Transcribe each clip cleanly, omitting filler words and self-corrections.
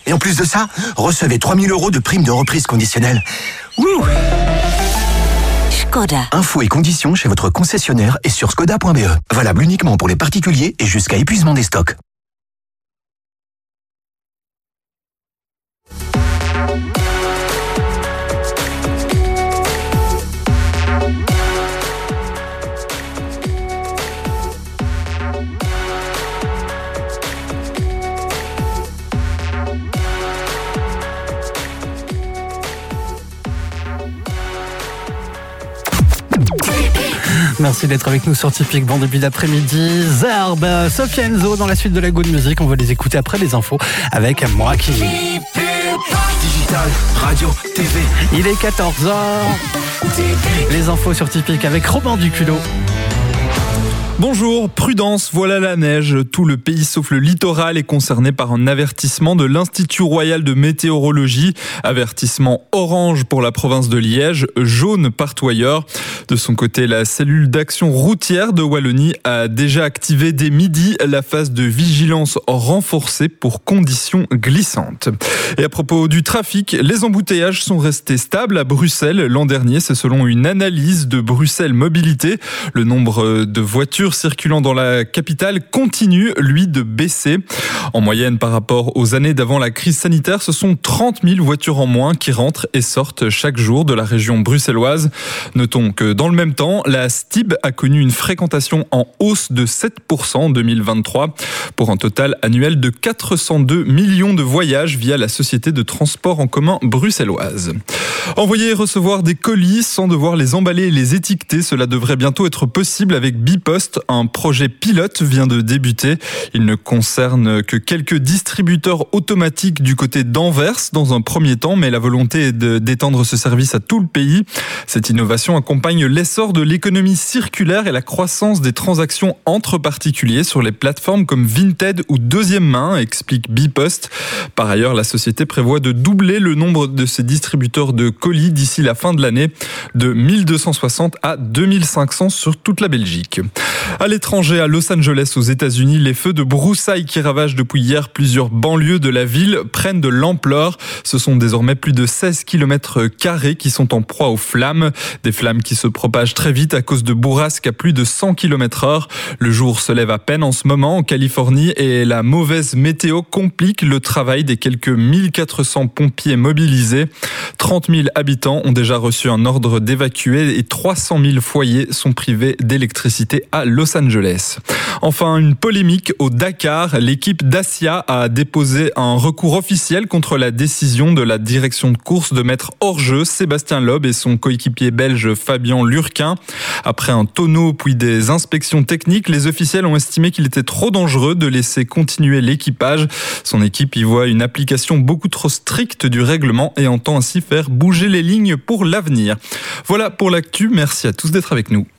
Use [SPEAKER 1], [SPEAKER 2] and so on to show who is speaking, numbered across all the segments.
[SPEAKER 1] Et en plus de ça, recevez 3 000 € de prime de reprise conditionnelle. Wouh!
[SPEAKER 2] Škoda.
[SPEAKER 1] Infos et conditions chez votre concessionnaire et sur skoda.be. Valable uniquement pour les particuliers et jusqu'à épuisement des stocks.
[SPEAKER 3] Merci d'être avec nous sur Typique. Bon début d'après-midi. Zerb, Sophia Enzo dans la suite de la Good Music. On va les écouter après les infos avec moi qui...
[SPEAKER 4] Digital, radio, TV.
[SPEAKER 3] Il est 14h. Les infos sur Typique avec Robin Duculot.
[SPEAKER 5] Bonjour, prudence, voilà la neige. Tout le pays sauf le littoral est concerné par un avertissement de l'Institut Royal de Météorologie. Avertissement orange pour la province de Liège, jaune partout ailleurs. De son côté, la cellule d'action routière de Wallonie a déjà activé dès midi la phase de vigilance renforcée pour conditions glissantes. Et à propos du trafic, les embouteillages sont restés stables à Bruxelles. L'an dernier, c'est selon une analyse de Bruxelles Mobilité. Le nombre de voitures circulant dans la capitale continue, lui, de baisser. En moyenne, par rapport aux années d'avant la crise sanitaire, ce sont 30 000 voitures en moins qui rentrent et sortent chaque jour de la région bruxelloise. Notons que dans le même temps, la STIB a connu une fréquentation en hausse de 7% en 2023 pour un total annuel de 402 millions de voyages via la société de transport en commun bruxelloise. Envoyer et recevoir des colis sans devoir les emballer et les étiqueter, cela devrait bientôt être possible avec Bipost. Un projet pilote vient de débuter. Il ne concerne que quelques distributeurs automatiques du côté d'Anvers dans un premier temps, mais la volonté est d'étendre ce service à tout le pays. Cette innovation accompagne l'essor de l'économie circulaire et la croissance des transactions entre particuliers sur les plateformes comme Vinted ou Deuxième Main, explique Bipost. Par ailleurs, la société prévoit de doubler le nombre de ses distributeurs de colis d'ici la fin de l'année, de 1260 à 2500 sur toute la Belgique. À l'étranger, à Los Angeles, aux États-Unis, les feux de broussailles qui ravagent depuis hier plusieurs banlieues de la ville prennent de l'ampleur. Ce sont désormais plus de 16 km² qui sont en proie aux flammes. Des flammes qui se propagent très vite à cause de bourrasques à plus de 100 km/h. Le jour se lève à peine en ce moment en Californie et la mauvaise météo complique le travail des quelques 1400 pompiers mobilisés. 30 000 habitants ont déjà reçu un ordre d'évacuer et 300 000 foyers sont privés d'électricité à Los Angeles. Enfin, une polémique au Dakar. L'équipe Dacia a déposé un recours officiel contre la décision de la direction de course de mettre hors jeu Sébastien Loeb et son coéquipier belge Fabien Lurquin. Après un tonneau puis des inspections techniques, les officiels ont estimé qu'il était trop dangereux de laisser continuer l'équipage. Son équipe y voit une application beaucoup trop stricte du règlement et entend ainsi faire bouger les lignes pour l'avenir. Voilà pour l'actu. Merci à tous d'être avec nous.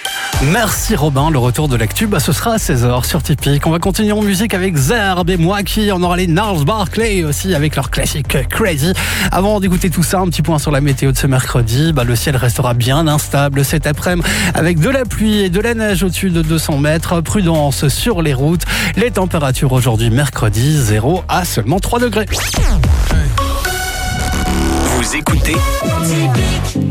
[SPEAKER 3] Merci Robin, le retour de l'actu, ce sera à 16h sur Typique. On va continuer en musique avec Zerb et moi qui, on aura les Gnarls Barkley aussi avec leur classique Crazy. Avant d'écouter tout ça, un petit point sur la météo de ce mercredi. Le ciel restera bien instable cet après-midi avec de la pluie et de la neige au-dessus de 200 mètres. Prudence sur les routes. Les températures aujourd'hui mercredi, 0 à seulement 3 degrés.
[SPEAKER 4] Vous écoutez Typique.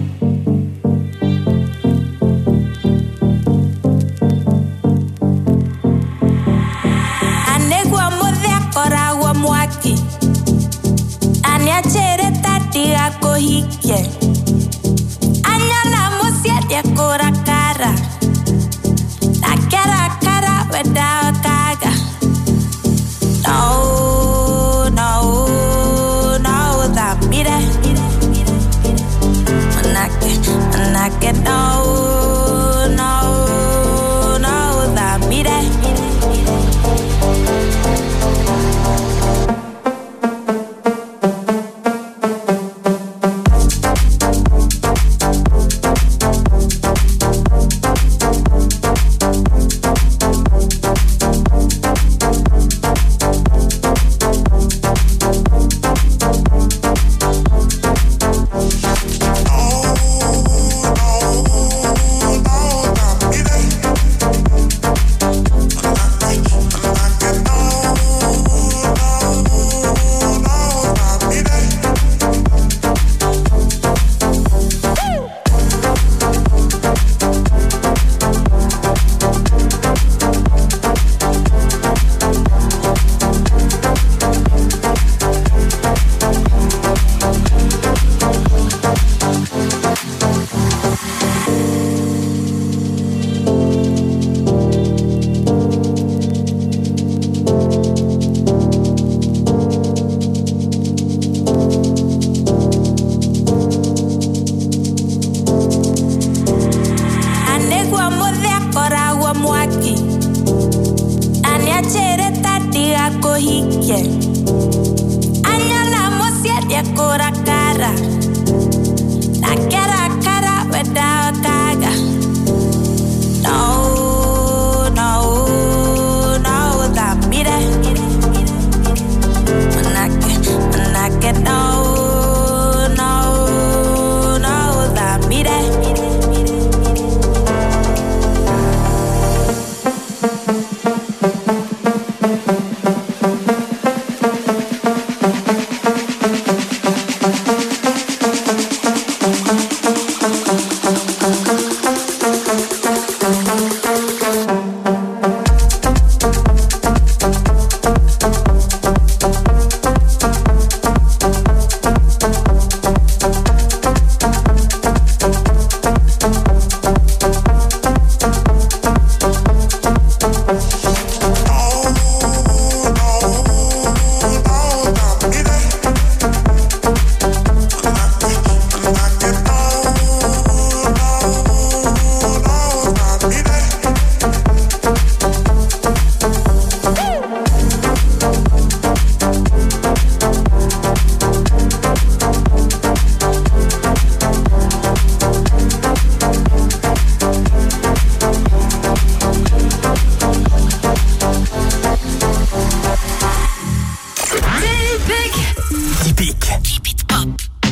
[SPEAKER 6] Aniachere tati akohike Anyana musiete kora kara Nakera kara weda kaga No, no, no that mire Manake no, no, no that mire
[SPEAKER 4] Typique.
[SPEAKER 2] Keep it pop.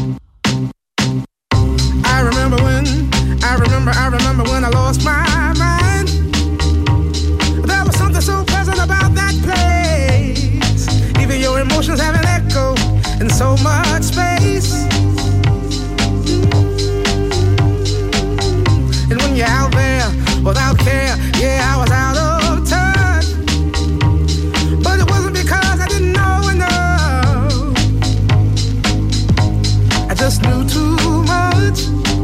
[SPEAKER 7] I remember when I lost my mind. There was something so pleasant about that place. Even your emotions have an echo in so much space. And when you're out there without care, yeah, I was out of touch. But it wasn't because I didn't know enough. I just knew too much.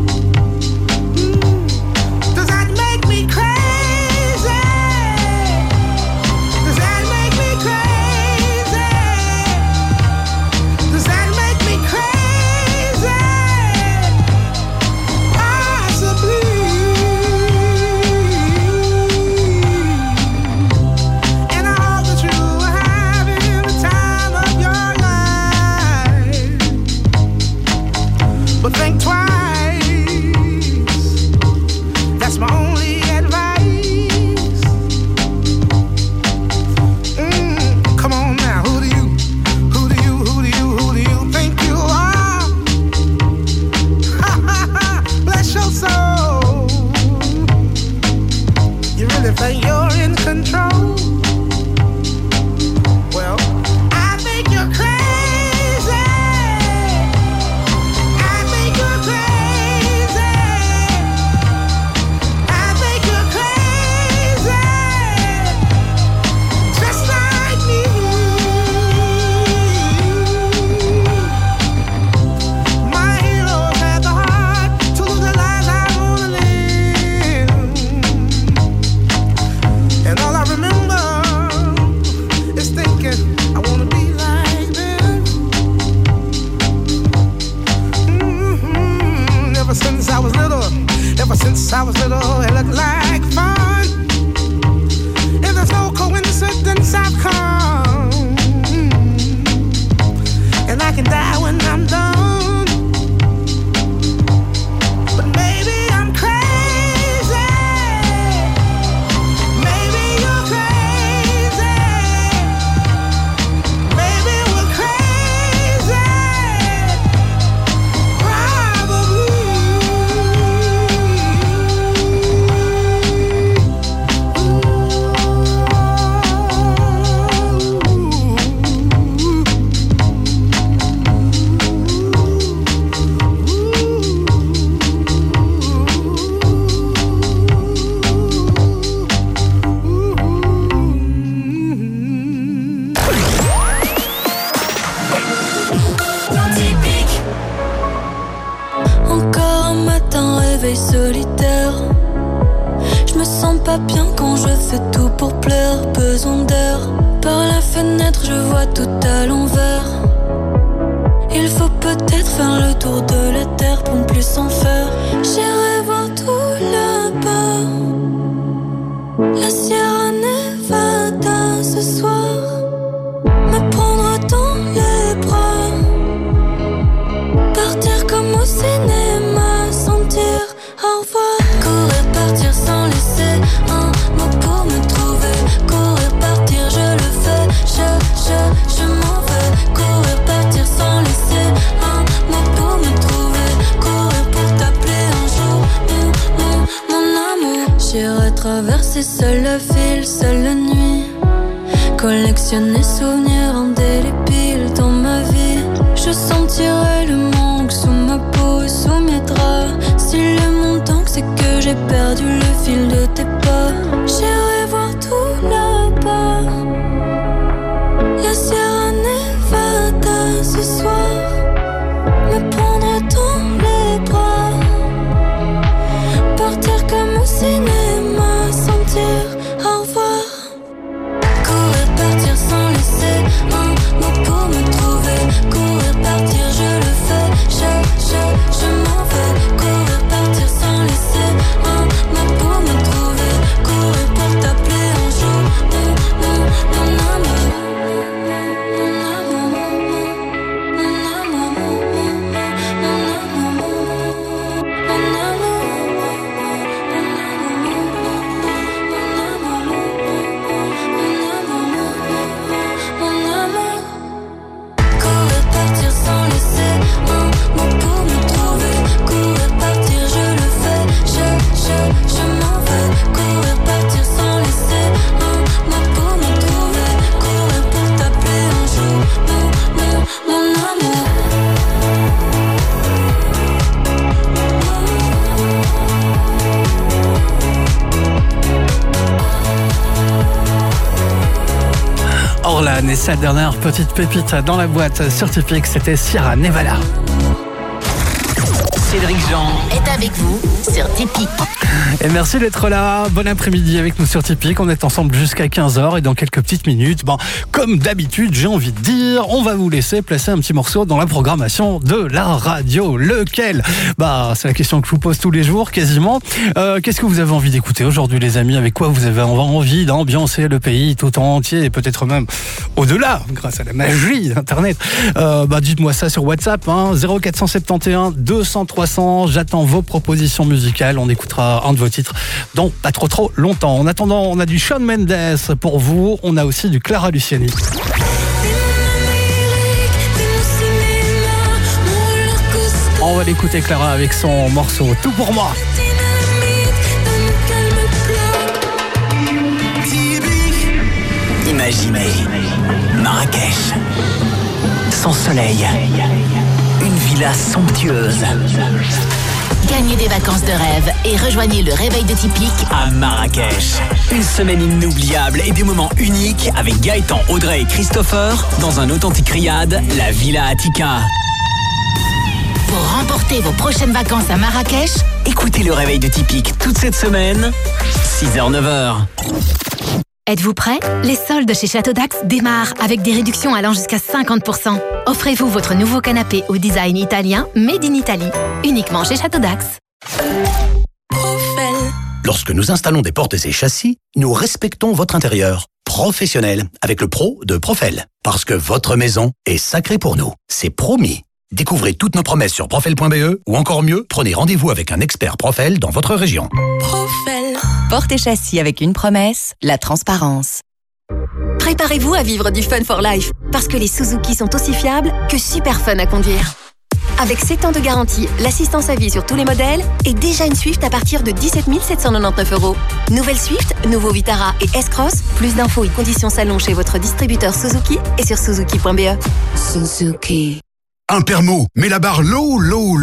[SPEAKER 7] Does that make me crazy? Does that make me crazy? Does that make me crazy? Possibly. And I hope that you are having the time of your life. But think twice. That's my only advice. Come on now, who do you think you are? Bless your soul. You really think you're in control? Well, I think you're crazy. I think you're crazy. I think you're crazy. Just like me. My heroes had the heart to lose the lives I wanna live. And all I remember is thinking I wanna be like them. Ever since I was little, it looked like fun. And there's no coincidence I've come. And I can die when I'm done. But maybe I'm crazy. Maybe you're crazy. Maybe we're crazy. Probably.
[SPEAKER 8] Encore un matin, réveil solitaire. Je me sens pas bien quand je fais tout pour plaire. Besoin d'air. Par la fenêtre, je vois tout à l'envers. Il faut peut-être faire le tour de la terre pour ne plus s'en faire. J'irai voir tout là-bas. La Sierra Nevada ce soir. Me prendre dans les bras. Partir comme au cinéma, sans dire au revoir. Courir, partir sans laisser un mot pour me trouver. Courir, partir, je le fais, je m'en vais. Courir, partir sans laisser un mot pour me trouver. Courir pour t'appeler un jour, mon amour. J'irai traverser seule la ville, seule la nuit. Collectionner souvenirs indélébiles dans ma vie. Je sentirai le manque sous ma peau, sous mes draps. Si le montant c'est que j'ai perdu le fil de tes pas. J'irai voir tout là-bas. La Sierra Nevada ce soir. Me prendre dans les bras. Partir comme au cinéma sans dire au revoir. Courir, partir sans laisser un mot pour me trouver. Courir, partir, je le fais, je m'en vais. Courir, partir sans laisser un mot pour me trouver. Courir pour t'appeler un jour, mon amour. Mon amour, mon
[SPEAKER 3] Et sa dernière petite pépite dans la boîte sur Typique, c'était Sierra Nevada.
[SPEAKER 2] Cédric Jean est avec vous sur Typique.
[SPEAKER 3] Et merci d'être là. Bon après-midi avec nous sur Typique. On est ensemble jusqu'à 15h et dans quelques petites minutes, comme d'habitude, j'ai envie de dire, on va vous laisser placer un petit morceau dans la programmation de la radio. Lequel ? C'est la question que je vous pose tous les jours, quasiment. Qu'est-ce que vous avez envie d'écouter aujourd'hui, les amis ? Avec quoi vous avez envie d'ambiancer le pays tout entier et peut-être même au-delà, grâce à la magie d'Internet. Dites-moi ça sur WhatsApp, 0471 200 300. J'attends vos propositions musicales. On écoutera un de vos titres dans pas trop longtemps. En attendant, on a du Shawn Mendes pour vous. On a aussi du Clara Luciani. On va l'écouter, Clara, avec son morceau Tout pour moi.
[SPEAKER 2] Imaginez Marrakech, sans soleil, une villa somptueuse. Gagnez des vacances de rêve et rejoignez le réveil de Typique à Marrakech. Une semaine inoubliable et des moments uniques avec Gaëtan, Audrey et Christopher dans un authentique riad, la Villa Attica. Pour remporter vos prochaines vacances à Marrakech, écoutez le réveil de Typique toute cette semaine, 6h-9h.
[SPEAKER 9] Êtes-vous prêts ? Les soldes chez Château d'Ax démarrent avec des réductions allant jusqu'à 50%. Offrez-vous votre nouveau canapé au design italien Made in Italy, uniquement chez Château d'Ax.
[SPEAKER 1] Lorsque nous installons des portes et châssis, nous respectons votre intérieur. Professionnel, avec le pro de Profel. Parce que votre maison est sacrée pour nous. C'est promis. Découvrez toutes nos promesses sur profel.be ou encore mieux, prenez rendez-vous avec un expert Profel dans votre région.
[SPEAKER 9] Profel.
[SPEAKER 10] Porte et châssis avec une promesse, la transparence.
[SPEAKER 9] Préparez-vous à vivre du fun for life, parce que les Suzuki sont aussi fiables que super fun à conduire. Avec 7 ans de garantie, l'assistance à vie sur tous les modèles et déjà une Swift à partir de 17 799 €. Nouvelle Swift, nouveau Vitara et S-Cross, plus d'infos et conditions salon chez votre distributeur Suzuki et sur suzuki.be.
[SPEAKER 10] Suzuki.
[SPEAKER 11] Un permo, mais la barre low.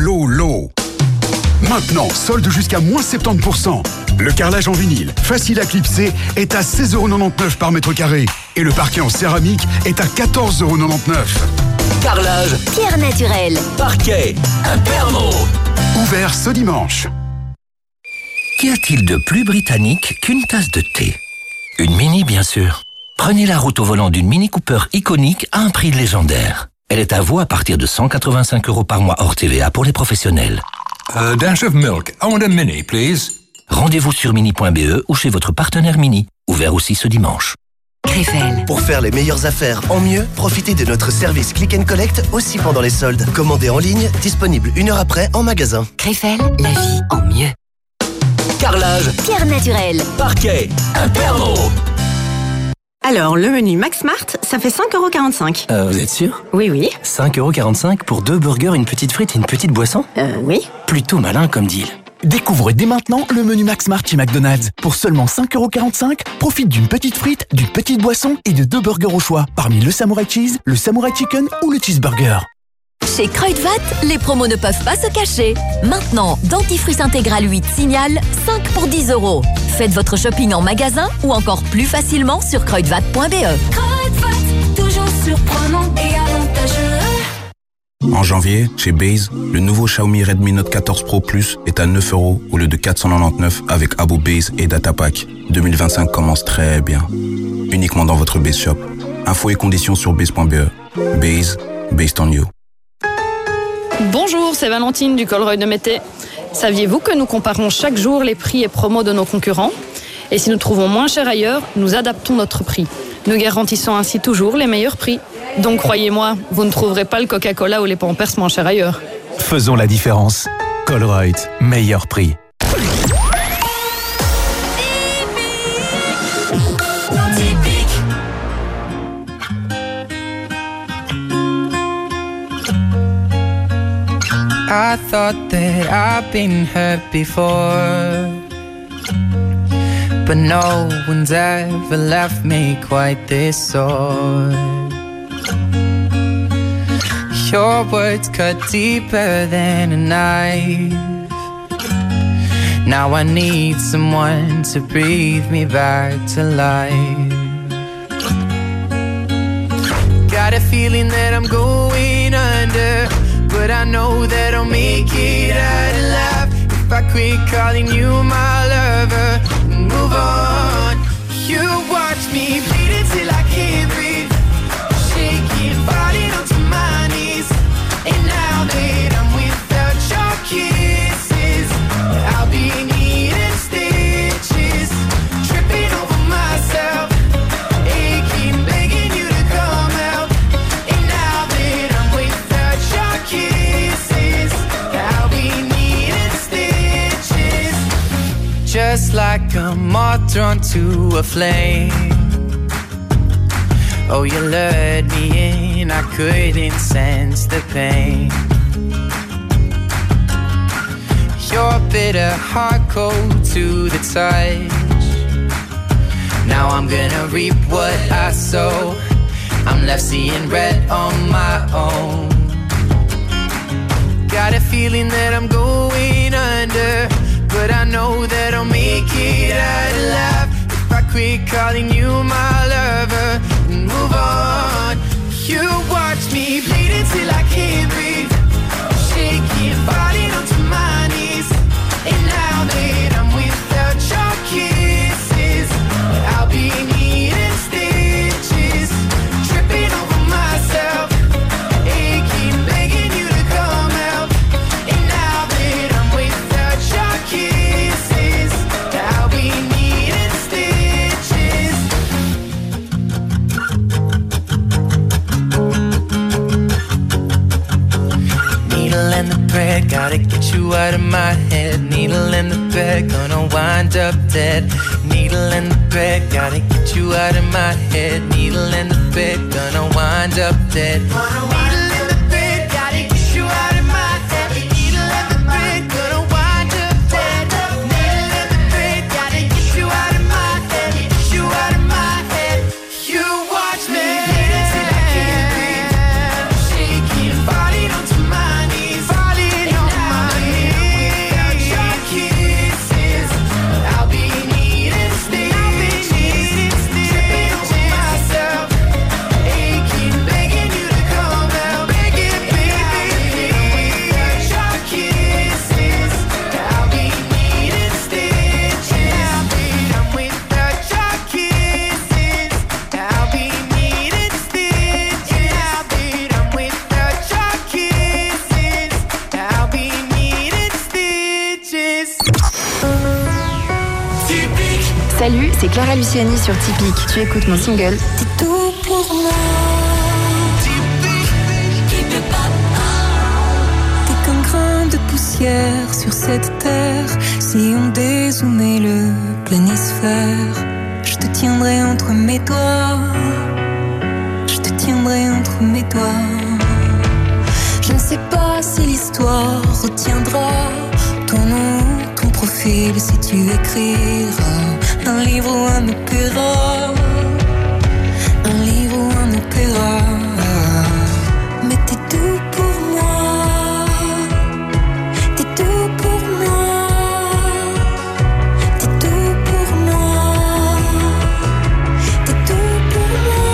[SPEAKER 11] Maintenant, solde jusqu'à moins 70%. Le carrelage en vinyle, facile à clipser, est à 16,99 € par mètre carré. Et le parquet en céramique est à 14,99 €.
[SPEAKER 2] Carrelage,
[SPEAKER 9] Pierre naturelle,
[SPEAKER 2] parquet, un permo.
[SPEAKER 11] Ouvert ce dimanche.
[SPEAKER 1] Qu'y a-t-il de plus britannique qu'une tasse de thé ? Une Mini, bien sûr. Prenez la route au volant d'une Mini Cooper iconique à un prix légendaire. Elle est à vous à partir de 185 € par mois hors TVA pour les professionnels.
[SPEAKER 12] A dash of milk. I want a Mini, please.
[SPEAKER 1] Rendez-vous sur mini.be ou chez votre partenaire Mini. Ouvert aussi ce dimanche.
[SPEAKER 10] Krefel.
[SPEAKER 13] Pour faire les meilleures affaires en mieux, profitez de notre service Click and Collect aussi pendant les soldes. Commandez en ligne, disponible 1 heure après en magasin.
[SPEAKER 10] Krefel, la vie en mieux.
[SPEAKER 2] Carrelage,
[SPEAKER 9] Pierre naturelle,
[SPEAKER 2] parquet, un permo.
[SPEAKER 14] Alors, le menu Max Smart, ça fait 5,45 €.
[SPEAKER 2] Vous êtes sûr ?
[SPEAKER 14] Oui.
[SPEAKER 2] 5,45 € pour 2 burgers, une petite frite et une petite boisson ?
[SPEAKER 14] Oui.
[SPEAKER 2] Plutôt malin comme deal.
[SPEAKER 15] Découvre dès maintenant le menu Max Smart chez McDonald's. Pour seulement 5,45 €, profite d'une petite frite, d'une petite boisson et de 2 burgers au choix. Parmi le Samurai Cheese, le Samurai Chicken ou le Cheeseburger.
[SPEAKER 9] Chez Kruidvat, les promos ne peuvent pas se cacher. Maintenant, dentifrice intégral 8 Signal, 5 pour 10 €. Faites votre shopping en magasin ou encore plus facilement sur kruidvat.be.
[SPEAKER 8] Kruidvat, toujours surprenant et avantageux.
[SPEAKER 16] En janvier, chez Base, le nouveau Xiaomi Redmi Note 14 Pro Plus est à 9 € au lieu de 499 avec Abo Base et Datapack. 2025 commence très bien. Uniquement dans votre Base Shop. Infos et conditions sur base.be. Base, based on you.
[SPEAKER 17] Bonjour, c'est Valentine du Colruyt de Mété. Saviez-vous que nous comparons chaque jour les prix et promos de nos concurrents ? Et si nous trouvons moins cher ailleurs, nous adaptons notre prix. Nous garantissons ainsi toujours les meilleurs prix. Donc croyez-moi, vous ne trouverez pas le Coca-Cola ou les Pampers moins chers ailleurs.
[SPEAKER 15] Faisons la différence. Colruyt, meilleur prix.
[SPEAKER 18] I thought that I've been hurt before, but no one's ever left me quite this sore. Your words cut deeper than a knife. Now I need someone to breathe me back to life. Got a feeling that I'm going under, but I know that I'll make it out alive if I quit calling you my lover and move on. You watch me bleed till I can't breathe, shaking, falling onto my knees. And now that I'm without your kisses, I'll be needing stitches, tripping over myself, aching, begging you to come out. And now that I'm without your kisses, I'll be needing stitches. Just like a moth drawn to a flame, oh, you lured me in, I couldn't sense the pain. Your bitter heart cold to the touch. Now I'm gonna reap what I sow. I'm left seeing red on my own. Got a feeling that I'm going under, but I know that I'll make it out alive if I quit calling you my lover and move on. You watch me bleed until I can't breathe, shaking, falling onto my knees. And now that I'm without your kisses, I'll be needing stitches, tripping over myself, aching, begging you to come out. And now that I'm without your kisses, I'll be needing stitches. Needle and the thread, gotta get you out of my head. Needle and the thread, gonna wind up dead. Needle and the thread, gotta get you out of my head. Needle and the thread, gonna wind up dead. Needle and the thread, gotta get you out of my head. Needle and the thread, gonna wind up dead. Needle and the thread, gotta get you out of my head. Get you out of my head. You watch me till I can't breathe, shaking, falling onto my knees, falling on my knees. Without your kisses, I'll be needing stitches, tripping over myself, aching, begging you to come out, begging, baby. Without your kisses, I'll be needing stitches. I'm without your kisses, I'll be needing stitches. I'm without your kisses, I'll be needing stitches.
[SPEAKER 9] Salut, c'est Clara Luciani sur Typique. Tu écoutes mon single.
[SPEAKER 8] T'es tout pour moi. T'es qu'un grain de poussière sur cette terre. Si on dézoomait le planisphère, je te tiendrai entre mes doigts. Je te tiendrai entre mes doigts. Je ne sais pas si l'histoire retiendra ton nom, ton profil, si tu écriras un livre ou un opéra, un livre ou un opéra. Mais t'es tout pour moi, t'es tout pour moi, t'es tout pour moi, t'es tout pour moi.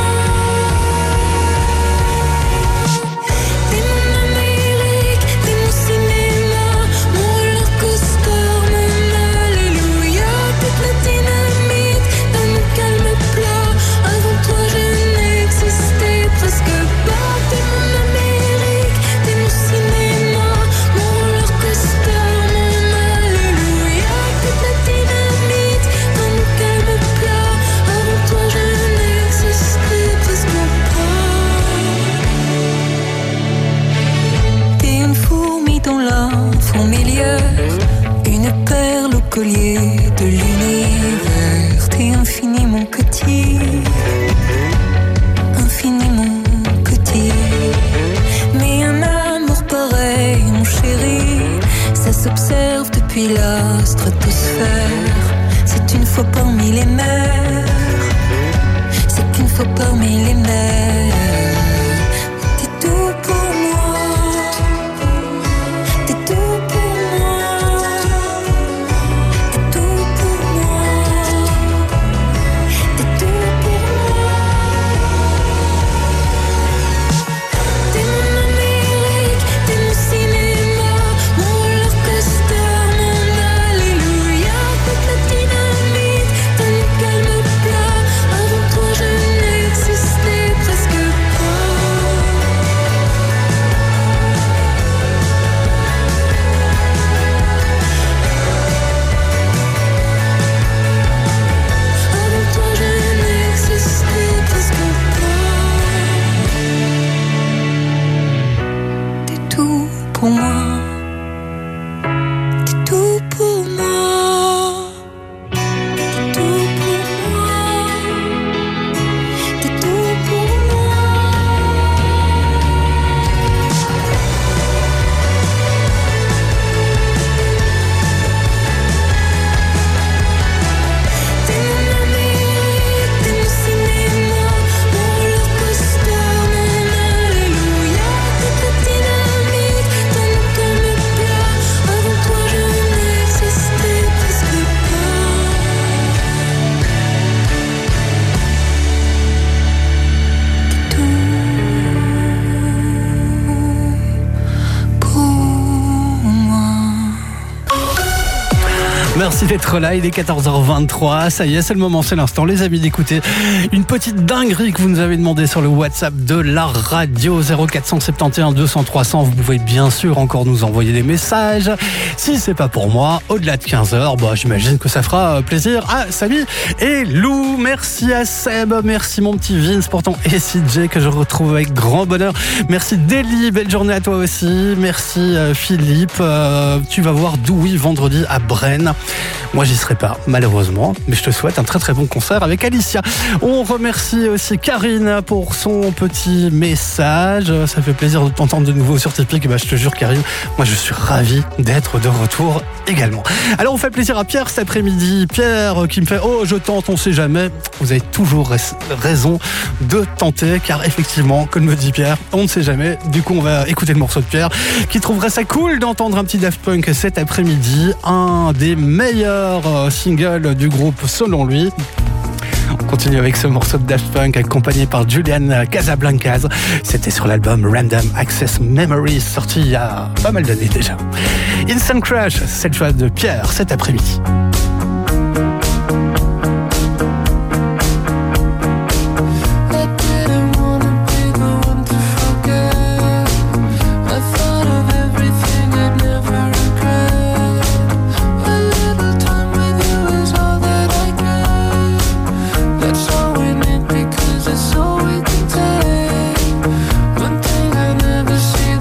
[SPEAKER 8] T'es mon Amérique, t'es mon cinéma, mon roller coaster, mon alléluia. Toute la dynamite d'un calme plat. Avant toi je n'existais presque pas. T'es mon Amérique, t'es mon cinéma, mon roller coaster, mon alléluia. Toute la dynamite d'un calme plat. Avant toi je n'existais presque pas. T'es une fourmi dans la fourmilière, une perle au collier de l'univers. T'es infiniment petit, infiniment petit. Mais un amour pareil, mon chéri, ça s'observe depuis la stratosphère. C'est une fois parmi les mers, c'est qu'une fois parmi les mers. T'es tout pour moi, t'es tout pour moi, t'es tout pour moi, t'es tout pour moi. pour moi. T'es tout pour moi. T'es tout pour moi. T'es tout pour moi. T'es mon ami, t'es mon cinéma, mon roller coaster, mon alléluia. T'es ta dynamite, ton cœur me plaît. Avant toi je n'existais presque
[SPEAKER 3] Merci d'être là, il est 14h23, ça y est, c'est le moment, c'est l'instant, les amis, d'écouter une petite dinguerie que vous nous avez demandé sur le WhatsApp de la radio 0471 200 300. Vous pouvez bien sûr encore nous envoyer des messages. Si c'est pas pour moi, au-delà de 15h, j'imagine que ça fera plaisir à Samy et Lou. Merci à Seb, merci mon petit Vince pour ton SIJ que je retrouve avec grand bonheur. Merci Deli, belle journée à toi aussi. Merci Philippe, tu vas voir Doui vendredi à Brenne. Moi j'y serai pas malheureusement, mais je te souhaite un très très bon concert avec Alicia. On remercie aussi Karine pour son petit message. Ça fait plaisir de t'entendre de nouveau sur Tipeee. Je te jure Karine, moi je suis ravi d'être de retour également. Alors on fait plaisir à Pierre cet après-midi. Pierre qui me fait je tente, on sait jamais. Vous avez toujours raison de tenter, car effectivement, comme me dit Pierre, on ne sait jamais. Du coup on va écouter le morceau de Pierre qui trouverait ça cool d'entendre un petit Daft Punk cet après-midi. Un des meilleurs singles du groupe selon lui. On continue avec ce morceau de Daft Punk accompagné par Julian Casablancas. C'était sur l'album Random Access Memories, sorti il y a pas mal d'années déjà. Instant Crush, c'est le choix de Pierre cet après-midi.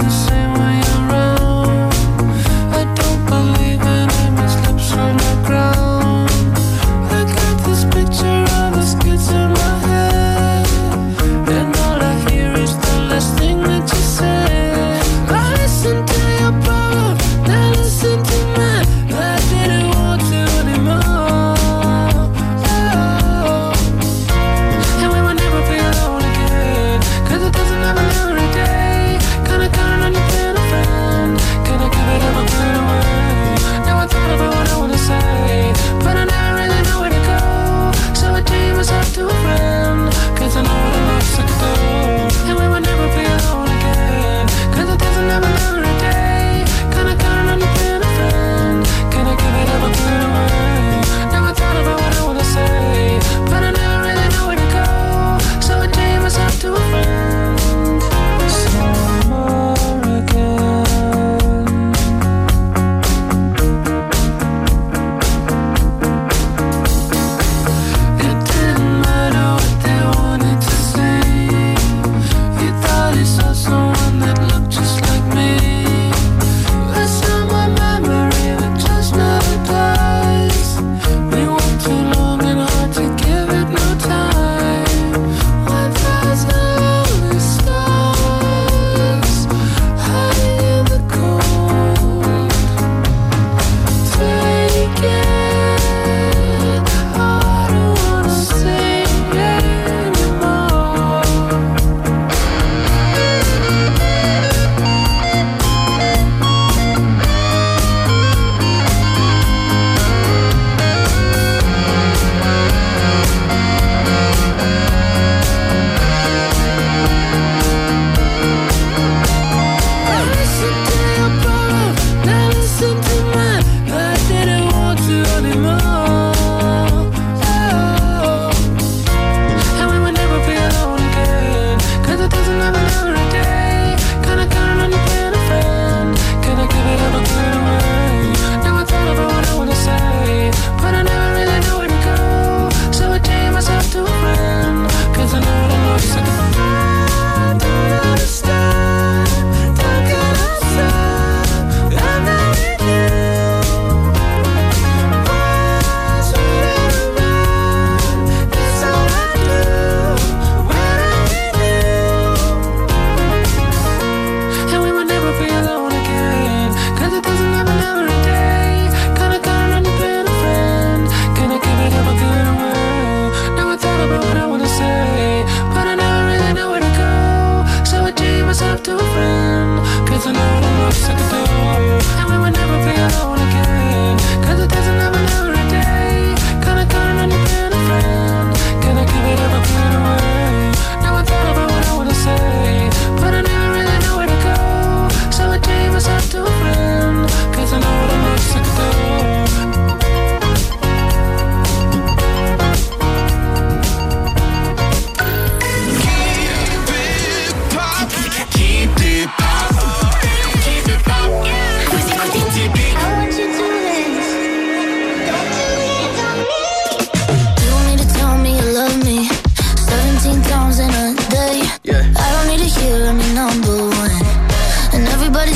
[SPEAKER 8] ground.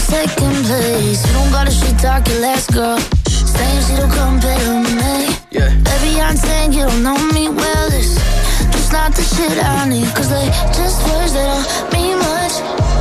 [SPEAKER 8] second place. You don't gotta shit talk your last girl. Saying she don't compare to me. Yeah. Baby, I'm saying you don't know me well. It's just not the shit I need. Cause they just words that don't mean much.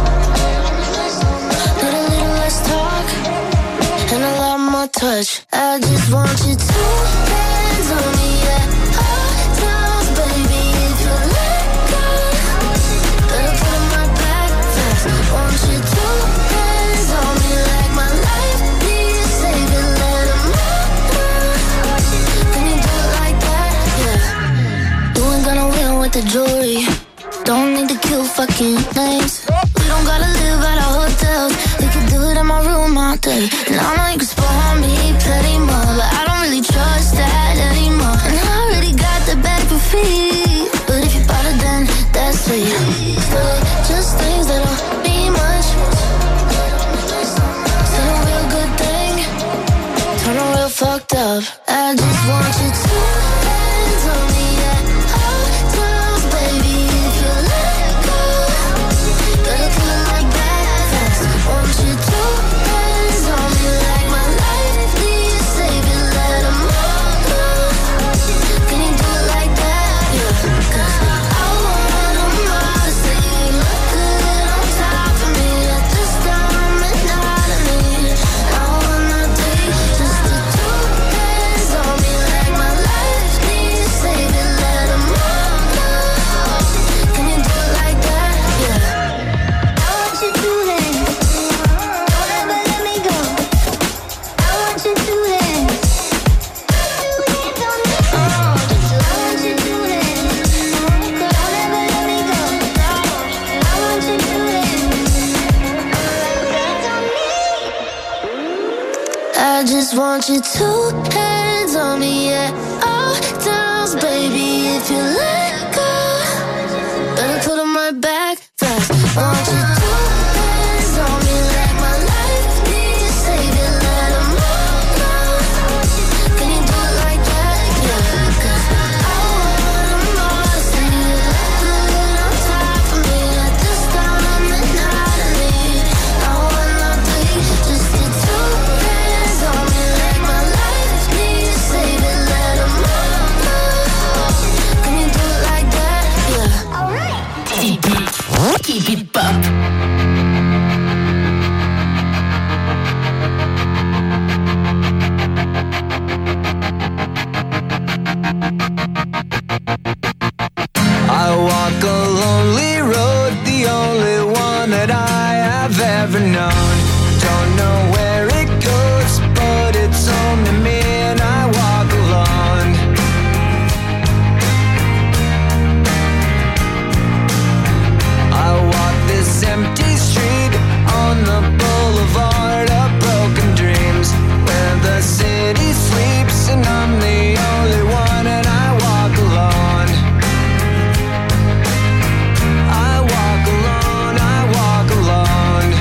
[SPEAKER 8] Need a little less talk and a lot more touch. I just want you to hands on me, yeah. Hot times, baby, if you let go. Better put on my back fast. Want you to hands on me like my life needs saving. Let them know. Can you do it like that? Yeah. You ain't gonna win with the jewelry. Don't need to kill fucking names. We don't gotta live at a hotel. We can do it in my room all day. And I know you can spoil me plenty more, but I don't really trust that anymore. And I already got the bag for free. But if you bought it, then that's sweet. Still, just things that don't mean much. Still a real good thing. Turn a real fucked up. I just want you to hands on me, yeah. Hot times, baby, if you let go. Better put it like that fast. Want you to hands on me like my life needs saving. Let them all know. Can you do it like that? Yeah. Cause I want them all to say you look good on top of me at this time and not of me. I wanna take just the two hands on me like my life needs saving. Let them all know. Can you do it like that? Yeah. I want you to dance. Don't ever let me go. I want you to dance. I want you to dance. Don't ever let me go. I want you to dance. I just want you two hands on me, yeah. All times, baby, if you let go. Better put them right back fast. Want you two hands on me like my life needs saving. Let them all know. Can you do it like that? Yeah. Cause I want them all to see you look good on top of me at this time and not of me. I wanna take just the two hands on me like my life needs saving. Let them all know. Can you do it like that? Yeah. Alright.
[SPEAKER 2] Keep it pop.
[SPEAKER 18] I walk a lonely road, the only one that I have ever known. Don't know where it goes, but it's home to me and I walk alone. I walk this empty street on the boulevard of broken dreams, where the city sleeps and I'm the only one and I walk alone. I walk alone, I walk alone.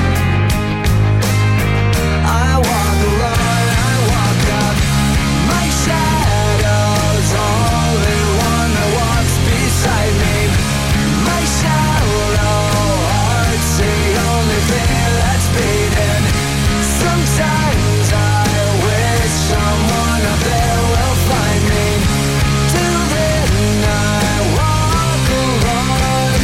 [SPEAKER 18] I walk alone, I walk up. My shadow's only one that walks beside me. My shallow heart's the only thing that's beating. Sometimes I wish someone up there will find me. Till then I walk alone.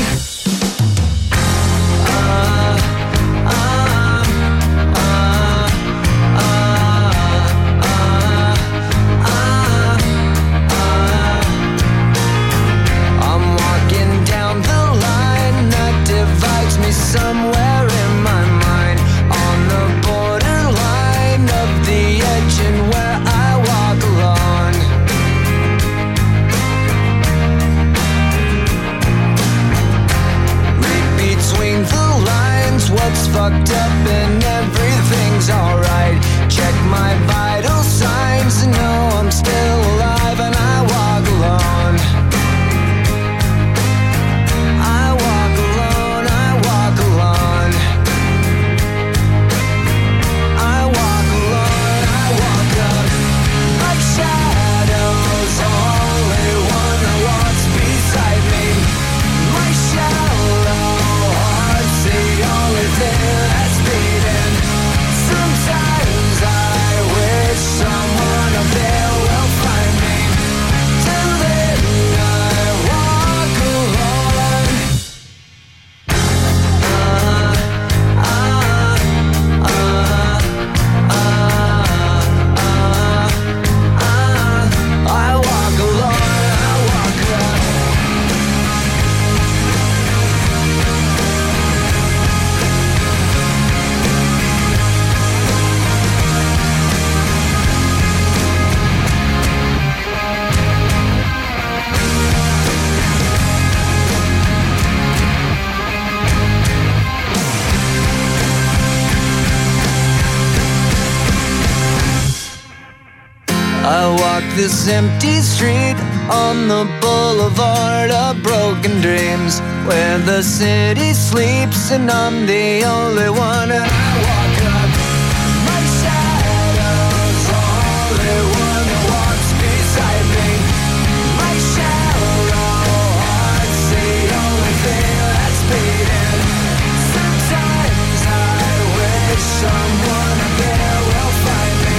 [SPEAKER 18] I'm walking down the line that divides me somewhere in my mind, on the borderline of the edge and where I walk alone. Read between the lines, what's fucked up and everything's alright. Check my vital signs and know I'm still alive and I walk alone. I walk alone, I walk alone. I walk alone, I walk up. My shadow's only one that walks beside me. My shallow heart's the only thing that's beating. I walk this empty street on the boulevard of broken dreams, where the city sleeps and I'm the only one. And I walk up, my shadow's only one that walks beside me. My shallow heart's the only thing that's beating. Sometimes I wish someone up there will find me.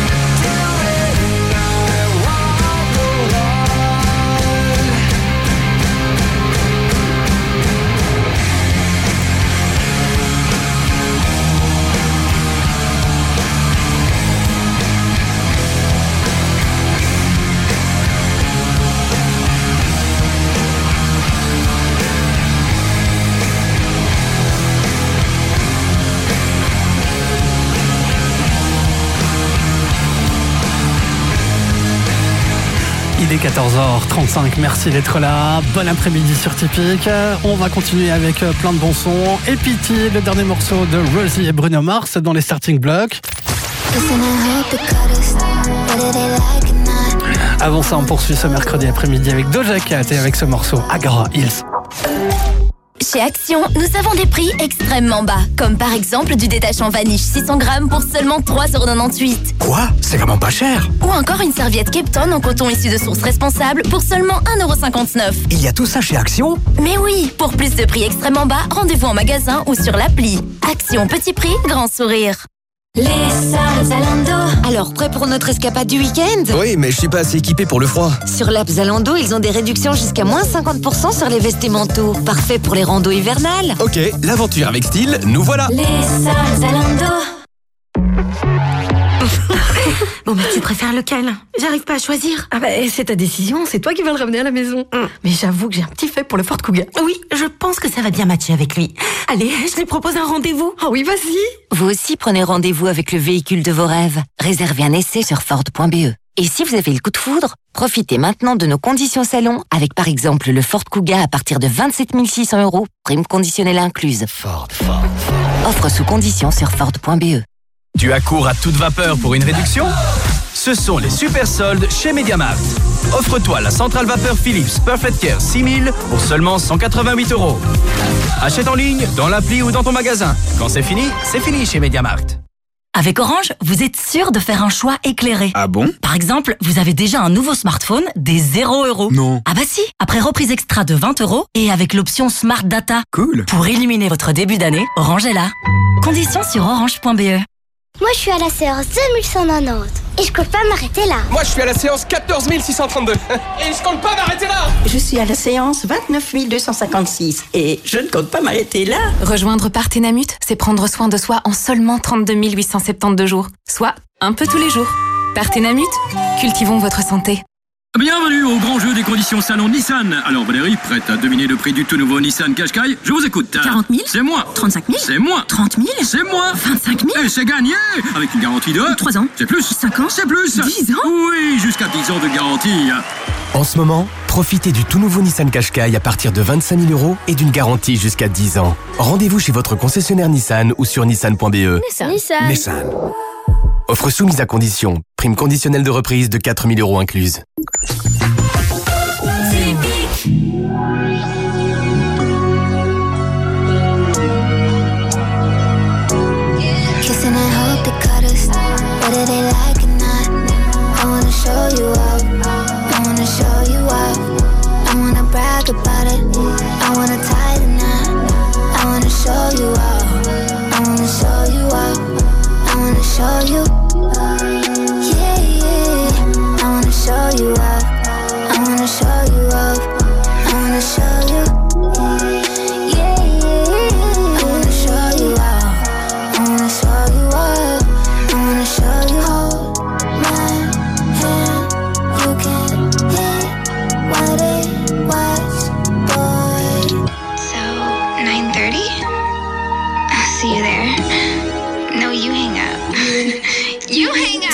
[SPEAKER 3] Il est 14h35, merci d'être là. Bon après-midi sur Typique. On va continuer avec plein de bons sons. Et Pity, le dernier morceau de Rosie et Bruno Mars dans les starting blocks. Avant ça, on poursuit ce mercredi après-midi avec Doja Cat et avec ce morceau Agora Hills.
[SPEAKER 19] Chez Action, nous avons des prix extrêmement bas, comme par exemple du détachant Vanish 600 grammes pour seulement 3,98 €.
[SPEAKER 1] Quoi ? C'est vraiment pas cher.
[SPEAKER 19] Ou encore une serviette Kepton en coton issu de sources responsables pour seulement 1,59 €.
[SPEAKER 1] Il y a tout ça chez Action ?
[SPEAKER 19] Mais oui, pour plus de prix extrêmement bas, rendez-vous en magasin ou sur l'appli. Action, petit prix, grand sourire.
[SPEAKER 20] Les soldes Zalando.
[SPEAKER 21] Alors, prêt pour notre escapade du week-end ?
[SPEAKER 22] Oui, mais je suis pas assez équipé pour le froid.
[SPEAKER 21] Sur l'app Zalando, ils ont des réductions jusqu'à moins 50% sur les vestes et manteaux. Parfait pour les randos hivernales.
[SPEAKER 22] Ok, l'aventure avec style, nous voilà.
[SPEAKER 20] Les soldes Zalando.
[SPEAKER 14] Bon, mais tu préfères lequel ? J'arrive pas à choisir.
[SPEAKER 21] Ah bah, c'est ta décision, c'est toi qui vas le ramener à la maison.
[SPEAKER 14] Mais j'avoue que j'ai un petit fait pour le Ford Kuga. Oui, je pense que ça va bien matcher avec lui. Allez, je lui propose un rendez-vous.
[SPEAKER 21] Ah oui, vas-y. Vous aussi prenez rendez-vous avec le véhicule de vos rêves. Réservez un essai sur Ford.be. Et si vous avez le coup de foudre, profitez maintenant de nos conditions salon avec par exemple le Ford Kuga à partir de 27 600 €, prime conditionnelle incluse. Ford. Offre sous conditions sur Ford.be.
[SPEAKER 23] Tu accours à toute vapeur pour une réduction ? Ce sont les super soldes chez Mediamarkt. Offre-toi la centrale vapeur Philips Perfect Care 6000 pour seulement 188 €. Achète en ligne, dans l'appli ou dans ton magasin. Quand c'est fini chez Mediamarkt.
[SPEAKER 24] Avec Orange, vous êtes sûr de faire un choix éclairé.
[SPEAKER 22] Ah bon ?
[SPEAKER 24] Par exemple, vous avez déjà un nouveau smartphone des 0 €.
[SPEAKER 22] Non.
[SPEAKER 24] Ah bah si, après reprise extra de 20 € et avec l'option Smart Data.
[SPEAKER 22] Cool.
[SPEAKER 24] Pour illuminer votre début d'année, Orange est là. Conditions sur orange.be.
[SPEAKER 25] Moi, je suis à la séance 2190 et je compte pas m'arrêter là.
[SPEAKER 26] Moi, je suis à la séance 14 632 et je compte pas m'arrêter là.
[SPEAKER 14] Je suis à la séance 29 256 et je ne compte pas m'arrêter là.
[SPEAKER 27] Rejoindre Partenamut, c'est prendre soin de soi en seulement 32 872 jours, soit un peu tous les jours. Partenamut, cultivons votre santé.
[SPEAKER 28] Bienvenue au grand jeu des conditions salon Nissan. Alors Valérie, prête à deviner le prix du tout nouveau Nissan Qashqai ? Je vous écoute.
[SPEAKER 24] 40 000 ?
[SPEAKER 28] C'est moi.
[SPEAKER 24] 35 000 ?
[SPEAKER 28] C'est moi.
[SPEAKER 24] 30 000 ?
[SPEAKER 28] C'est moi.
[SPEAKER 24] 25 000 ?
[SPEAKER 28] Et c'est gagné. Avec une garantie de...
[SPEAKER 24] 3 ans ?
[SPEAKER 28] C'est plus.
[SPEAKER 24] 5 ans ?
[SPEAKER 28] C'est plus.
[SPEAKER 24] 10 ans ?
[SPEAKER 28] Oui, jusqu'à 10 ans de garantie.
[SPEAKER 29] En ce moment, profitez du tout nouveau Nissan Qashqai à partir de 25 000 € et d'une garantie jusqu'à 10 ans. Rendez-vous chez votre concessionnaire Nissan ou sur nissan.be.
[SPEAKER 25] Nissan.
[SPEAKER 29] Offre soumise à condition. Prime conditionnelle de reprise de 4 000 € incluse.
[SPEAKER 25] Kissing and hope they cut us, whether they like it or not. I wanna show you up, I wanna show you up. I wanna brag about it, I wanna tie the knot. I wanna show you up, I wanna show you up. I wanna show you, yeah, yeah. I wanna show you up, I wanna show you up. I wanna show you, yeah, yeah. I wanna show you up, I wanna show you up. I wanna show you, hold my hand. You can hit what it was, boy.
[SPEAKER 30] So, 9:30? I'll see you there. No, you hang up.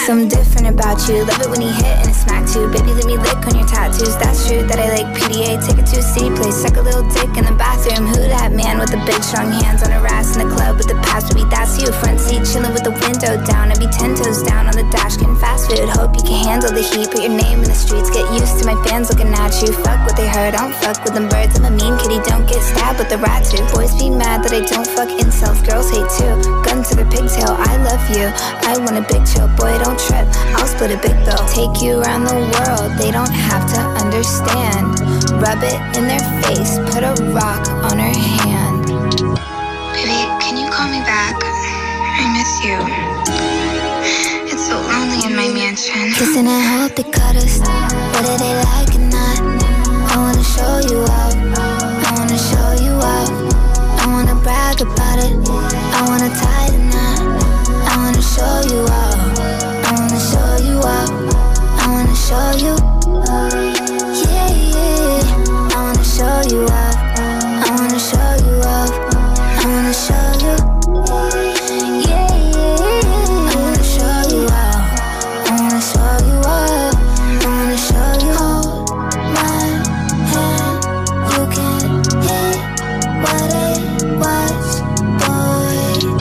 [SPEAKER 25] something different about you. Love it when you hit and it's smack too. Baby, let me lick on your tattoos. That's true that I like PDA. Take it to a city place, suck a little dick in the bathroom. Who that man with the big strong hands on her ass in the club with the past? Baby, that's you. Front seat chilling with the window down. I'd be 10 toes down on the dash getting fast food. Hope you can handle the heat. Put your name in the streets. Get used to my fans looking at you. Fuck what they heard. I don't fuck with them birds. I'm a mean kitty. Don't get stabbed with the rat too. Boys be mad that I don't fuck incels. Girls hate too. Gun to their pigtail. I love you. I want a big chill. Boy, don't trip. I'll split a big bill. Take you around the world. They don't have to understand. Rub it in their face. Put a rock on her hand.
[SPEAKER 4] Baby, can you call me back? I miss you. It's so lonely in my mansion.
[SPEAKER 25] Kissing and hope they cut us. Whether they like it or not. I wanna show you up. I wanna show you up. I wanna brag about it. I wanna tie the knot. I wanna show you up. I wanna show you up. I wanna show you. Yeah, yeah. I wanna show you up. I wanna show you up. I wanna show you. Yeah, yeah. I wanna show you up. I wanna show you up. I wanna show you. Hold my hand. You can hit what it was, boy.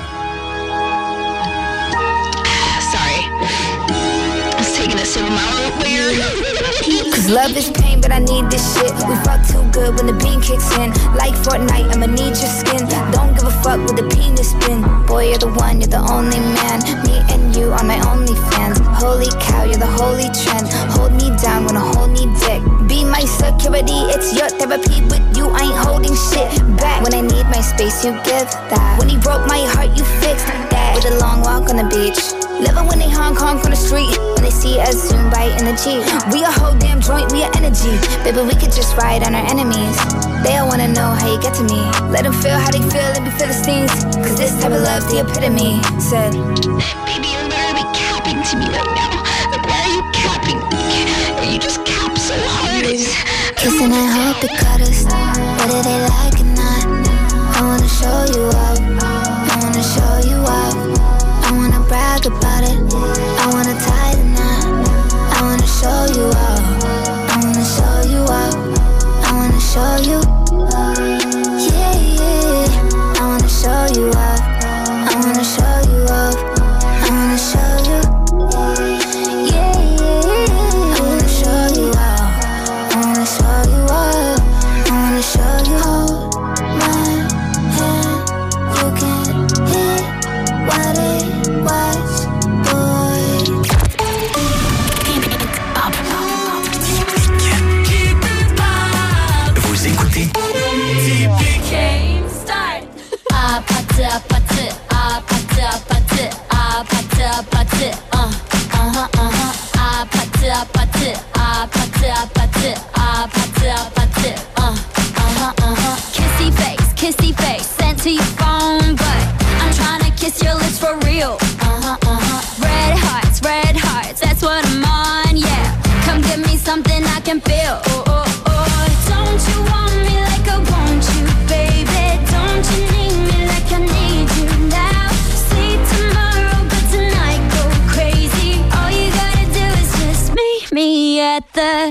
[SPEAKER 4] Sorry. I was taking a sip of my root beer.
[SPEAKER 25] Cause love is pain, but I need this shit. We fuck too good when the bean kicks in. Like Fortnite, I'ma need your skin. Don't give a fuck with the penis spin. Boy, you're the one, you're the only man. Me and you are my only fans. Holy cow, you're the holy trend. Hold me down, wanna hold me dick. Be my security, it's your therapy. With you, I ain't holding shit back. When I need my space, you give that. When he broke my heart, you fixed that. With a long walk on the beach. Living when they honk on the street. When they see us zoom by in the Jeep. We a whole damn joint, we a energy. Baby, we could just ride on our enemies. They all wanna know how you get to me. Let them feel how they feel and be Philistines. Cause this type of love's the epitome. Said,
[SPEAKER 4] Baby, you're literally capping to me right now. Like, why are you capping me? You just cap so hard.
[SPEAKER 25] kissing and hope they cut us. Whether they like it or not. I wanna show you up. I wanna show you up. I wanna brag about it. I wanna tie the knot. I wanna show you up. I wanna show you up. I wanna show you. Yeah, yeah. I wanna show you up. I wanna show you up. I wanna show you. Yeah, yeah. I wanna show you up. I wanna show you up. I wanna show you. Hold my hand. You can hit what it was, boy.
[SPEAKER 1] Vous écoutez
[SPEAKER 8] Kissy face, sent to your phone, but I'm tryna kiss your lips for real. Red hearts, that's what I'm on, yeah. Come give me something I can feel. Don't you want me like I want you, baby? Don't you need me like I need you now? Sleep tomorrow, but tonight go crazy. All you gotta do is just meet me at the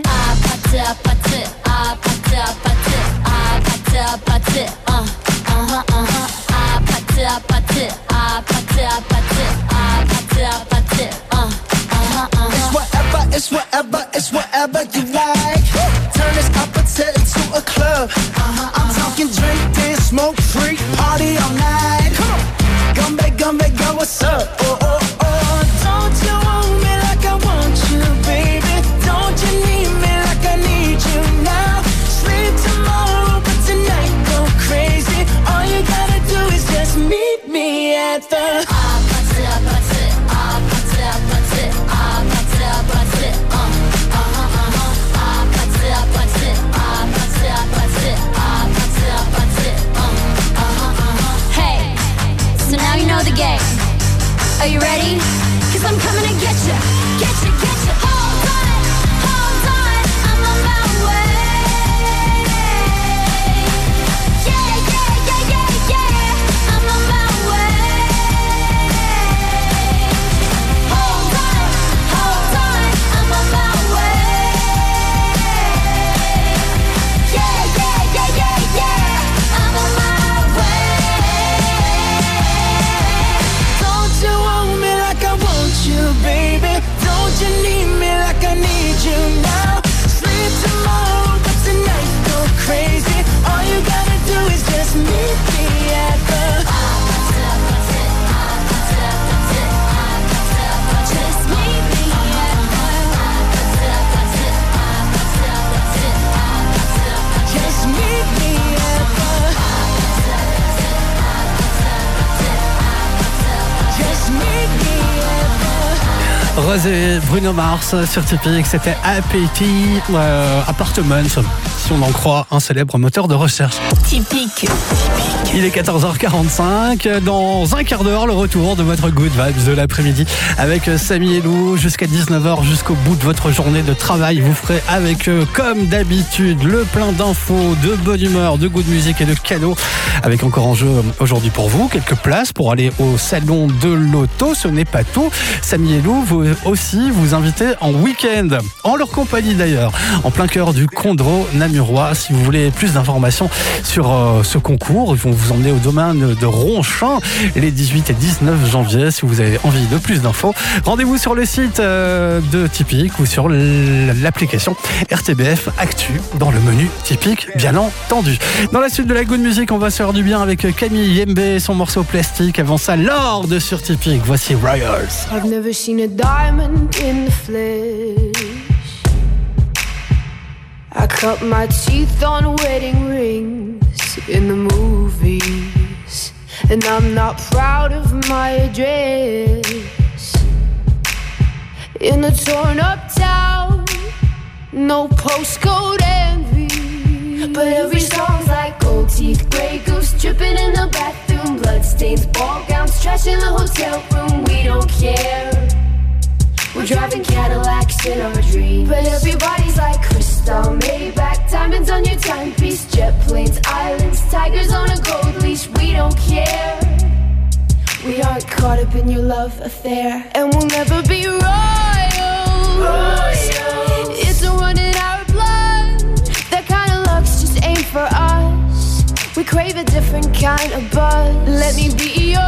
[SPEAKER 18] It's whatever you like. Turn this appetite into a club. I'm talking drink, dance, smoke, freak, party all night. Come on, come back, girl, what's up? Don't you want me like I want you, baby? Don't you need me like I need you now? Sleep tomorrow, but tonight go crazy. All you gotta do is just meet me at the
[SPEAKER 8] Hey, so now you know the game. Are you ready? 'Cause I'm coming to get you, get you, get you. Hold on, I'm on my way. Yeah, I'm on my way. Hold
[SPEAKER 3] Rosé, Bruno Mars sur Typique, c'était Appétit Apartments, si on en croit un célèbre moteur de recherche.
[SPEAKER 2] Typique.
[SPEAKER 3] Il est 14h45. Dans un quart d'heure, le retour de votre Good Vibes de l'après-midi avec Samy et Lou jusqu'à 19h, jusqu'au bout de votre journée de travail. Vous ferez avec eux, comme d'habitude, le plein d'infos, de bonne humeur, de good music et de cadeaux. Avec encore en jeu aujourd'hui pour vous quelques places pour aller au salon de l'auto. Ce n'est pas tout. Samy et Lou vous aussi vous invitez en week-end, en leur compagnie d'ailleurs, en plein cœur du Condro namurois. Si vous voulez plus d'informations sur ce concours, ils vont vous emmener au domaine de Ronchamp les 18 et 19 janvier. Si vous avez envie de plus d'infos, rendez-vous sur le site de Typique ou sur l'application RTBF Actu dans le menu Typique, bien entendu. Dans la suite de la good music, on va se faire du bien avec Camille Yembe et son morceau Plastique. Avant ça, Lord sur Typique. Voici Royals.
[SPEAKER 5] I've never seen a diamond in the flesh. I cut my teeth on wedding rings in the movies, and I'm not proud of my address. In a torn up town, no postcode envy, but every song's like gold teeth, grey goose dripping in the bathroom, bloodstains, ball gowns, trash in the hotel room. We don't care. We're driving Cadillacs in our dreams, but everybody's like crystal, Maybach, diamonds on your timepiece, jet planes, islands, tigers on a gold leash. We don't care. We aren't caught up in your love affair, and we'll never be royals. It's a run in our blood. That kind of luck's just ain't for us. We crave a different kind of buzz. Let me be your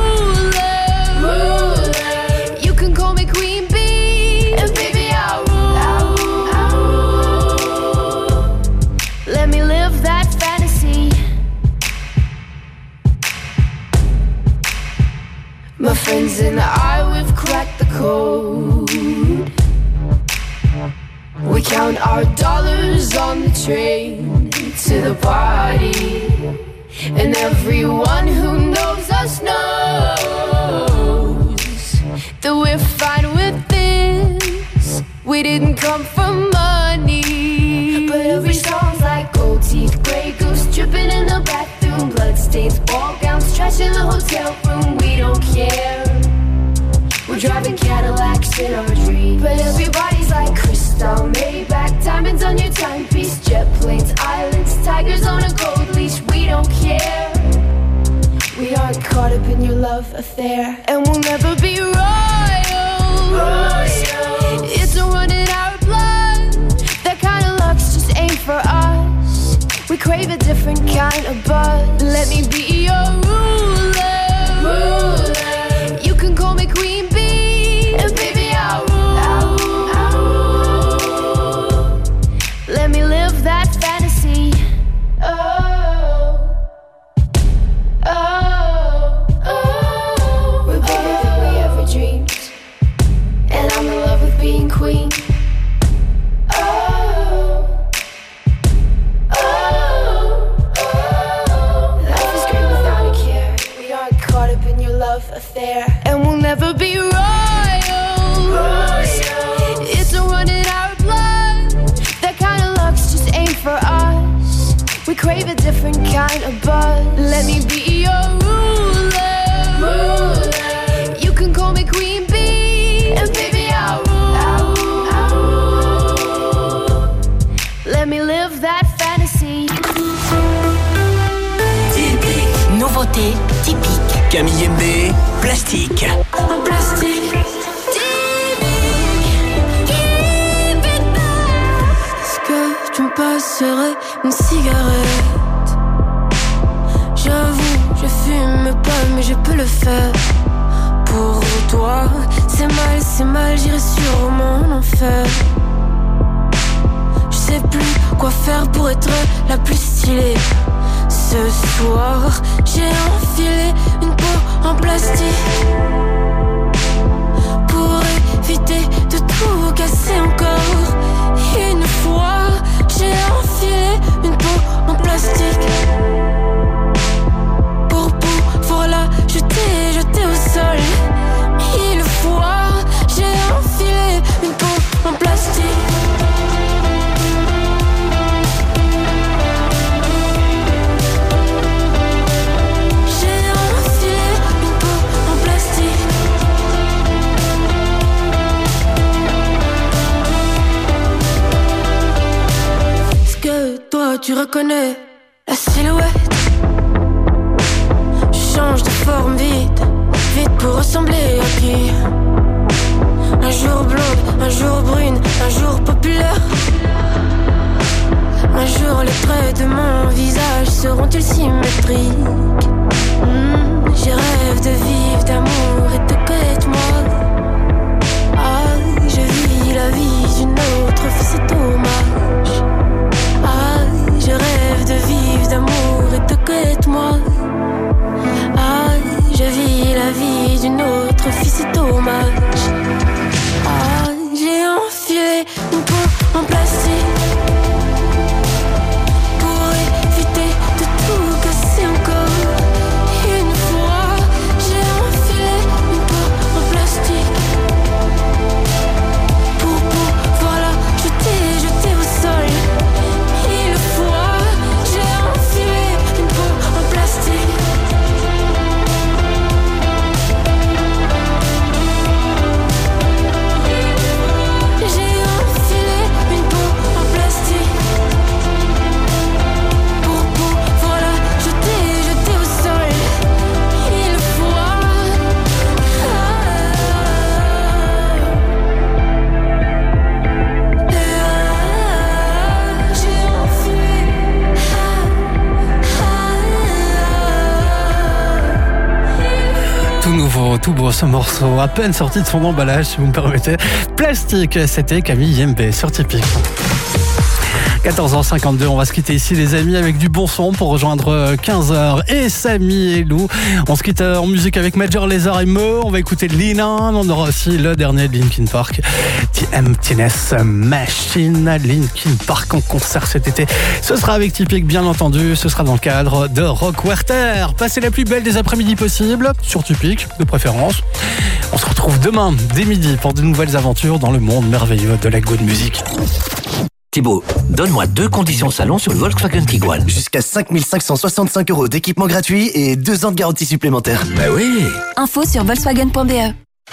[SPEAKER 5] ruler. You can call me Queen Bee, and baby I'll rule. Let me live that fantasy. My friends and I, we've cracked the code. We count our dollars on the train to the party, and everyone who knows us knows that we're fine with this. We didn't come for money, but every song's like gold teeth, grey goose dripping in the bathroom, bloodstains, ball gowns, trash in the hotel room. We don't care. We're driving Cadillacs in our dreams, but everybody's like crystal, Maybach, diamonds on your timepiece, jet planes, islands, tigers on a gold leash. We don't care. We aren't caught up in your love affair, and we'll never be royals. It's a run in our blood. That kind of luck's just ain't for us. We crave a different kind of buzz. Let me be your ruler. You can call me Queen Bee, and baby I'll rule. Let me live that fantasy. We're bigger than we ever dreamed, and I'm in love with being queen. Life is great without a care. We aren't caught up in your love affair, and we'll never be royals. It's a run in our blood. That kind of luck's just ain't for us. We crave a different kind of buzz. Let me be your ruler. You can call me Queen Bee, and baby I'll rule. Let me live that fantasy.
[SPEAKER 2] Typique. Nouveauté typique.
[SPEAKER 22] Camille Yembe, Plastique.
[SPEAKER 5] Plastique.
[SPEAKER 8] Est-ce que tu me passerais une cigarette? J'avoue, je fume pas, mais je peux le faire. Pour toi, c'est mal, j'irai sûrement en enfer. Je sais plus quoi faire pour être la plus stylée. Ce soir, j'ai enfilé une peau en plastique pour éviter de tout casser encore. Une fois, j'ai enfilé une peau en plastique pour pouvoir la jeter au sol. Une fois, j'ai enfilé
[SPEAKER 5] tu reconnais la silhouette. Je change de forme vite, vite pour ressembler à qui? Un jour blonde, un jour brune, un jour populaire. Un jour les traits de mon visage seront-ils symétriques? Je rêve de vivre d'amour et de quête-moi. Ah, je vis la vie d'une autre fille, c'est dommage. Ah, je rêve de vivre d'amour et de quête-moi. Ah, je vis la vie d'une autre fille, c'est dommage. Ah, j'ai enfilé une peau en plastique pour éviter de tout casser encore. Une fois, j'ai enfilé une peau en plastique pour pouvoir la jeter au sol. Une fois, j'ai enfilé une peau en plastique. J'ai enfilé une peau en plastique pour pouvoir la jeter au sol. Une fois, j'ai enfilé.
[SPEAKER 3] Tout nouveau, tout beau ce morceau, à peine sorti de son emballage, si vous me permettez. Plastique, c'était Camille Yembe sur Typique. 14h52, on va se quitter ici les amis avec du bon son pour rejoindre 15h et Samy et Lou. On se quitte en musique avec Major Lazer et Mo, on va écouter Lina, on aura aussi le dernier de Linkin Park, The Emptiness Machine. Linkin Park en concert cet été, ce sera avec Typique bien entendu, ce sera dans le cadre de Rock Werther. Passez la plus belle des après-midi possibles sur Typique de préférence. On se retrouve demain dès midi pour de nouvelles aventures dans le monde merveilleux de la good music.
[SPEAKER 1] Thibaut, donne-moi 2 conditions salon sur le Volkswagen Tiguan.
[SPEAKER 6] Jusqu'à 5 565 € d'équipement gratuit et 2 ans de garantie supplémentaire.
[SPEAKER 1] Bah oui.
[SPEAKER 19] Info sur Volkswagen.be.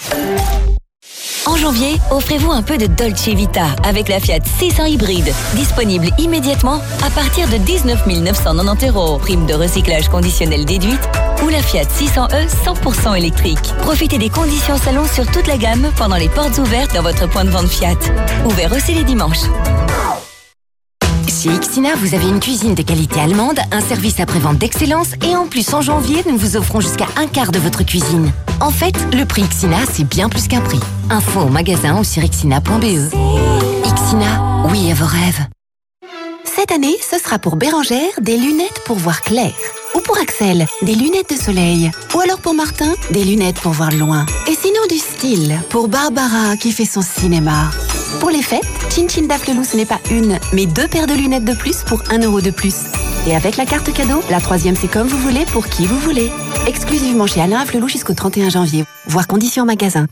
[SPEAKER 19] En janvier, offrez-vous un peu de Dolce Vita avec la Fiat 600 hybride. Disponible immédiatement à partir de 19 990 €. Prime de recyclage conditionnelle déduite ou la Fiat 600e 100% électrique. Profitez des conditions salon sur toute la gamme pendant les portes ouvertes dans votre point de vente Fiat. Ouvert aussi les dimanches.
[SPEAKER 21] Chez Ixina, vous avez une cuisine de qualité allemande, un service après-vente d'excellence et en plus, en janvier, nous vous offrons jusqu'à un quart de votre cuisine. En fait, le prix Ixina, c'est bien plus qu'un prix. Info au magasin ou sur ixina.be. Ixina, oui à vos rêves. Cette année, ce sera pour Bérangère des lunettes pour voir clair. Ou pour Axel, des lunettes de soleil. Ou alors pour Martin, des lunettes pour voir loin. Et sinon du style, pour Barbara qui fait son cinéma. Pour les fêtes, Chin Chin d'Aflelou, ce n'est pas une, mais 2 paires de lunettes de plus pour 1 € de plus. Et avec la carte cadeau, la 3e c'est comme vous voulez pour qui vous voulez. Exclusivement chez Alain Aflelou jusqu'au 31 janvier. Voir conditions magasin.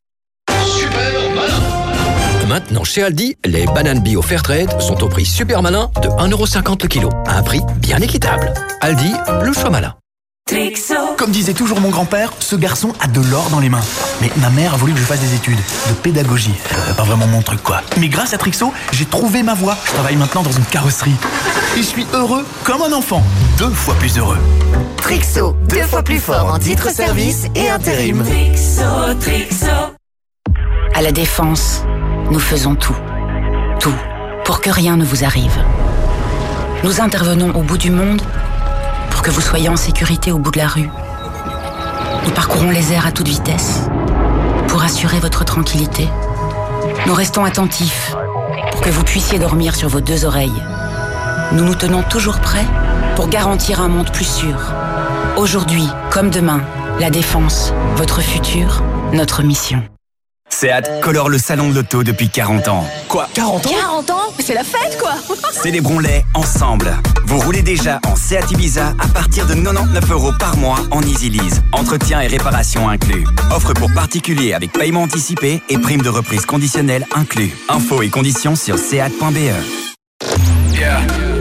[SPEAKER 7] Maintenant, chez Aldi, les bananes bio Fairtrade sont au prix super malin de 1,50 € le kilo. À un prix bien équitable. Aldi, le choix malin.
[SPEAKER 10] Trixo. Comme disait toujours mon grand-père, ce garçon a de l'or dans les mains. Mais ma mère a voulu que je fasse des études de pédagogie. Pas vraiment mon truc, quoi. Mais grâce à Trixo, j'ai trouvé ma voie. Je travaille maintenant dans une carrosserie. Et je suis heureux comme un enfant. 2 fois plus heureux.
[SPEAKER 11] Trixo, 2 fois plus fort en titre service et intérim.
[SPEAKER 10] Trixo, Trixo.
[SPEAKER 12] À la Défense, nous faisons tout. Tout. Pour que rien ne vous arrive. Nous intervenons au bout du monde pour que vous soyez en sécurité au bout de la rue. Nous parcourons les airs à toute vitesse pour assurer votre tranquillité. Nous restons attentifs pour que vous puissiez dormir sur vos 2 oreilles. Nous nous tenons toujours prêts pour garantir un monde plus sûr. Aujourd'hui, comme demain, la Défense, votre futur, notre mission.
[SPEAKER 13] Seat colore le salon de l'auto depuis 40 ans.
[SPEAKER 10] Quoi, 40 ans
[SPEAKER 12] 40 ans? C'est la fête, quoi.
[SPEAKER 13] Célébrons-les ensemble. Vous roulez déjà en Seat Ibiza à partir de 99 € par mois en Easy Lease. Entretien et réparation inclus. Offre pour particuliers avec paiement anticipé et prime de reprise conditionnelle inclus. Infos et conditions sur seat.be.
[SPEAKER 10] Yeah.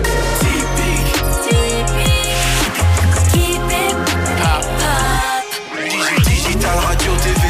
[SPEAKER 10] Digital Radio TV.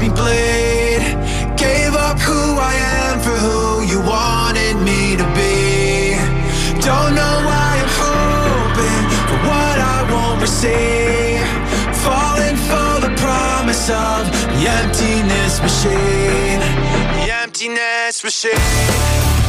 [SPEAKER 9] me bleed. Gave up who I am for who you wanted me to be. Don't know why I'm hoping for what I won't receive. Falling for the promise of the emptiness machine. The emptiness machine.